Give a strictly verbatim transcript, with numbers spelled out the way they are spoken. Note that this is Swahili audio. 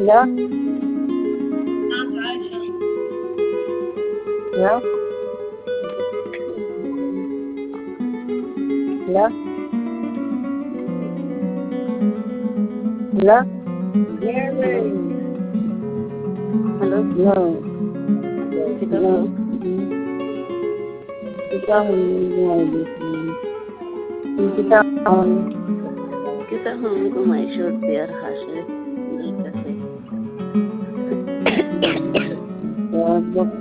Hello? Hello? Hello? Hello? Halo, No. kita No. home. Kita home. Kita home. Kita home ko may short beer hasil. Hindi kasi. Uh,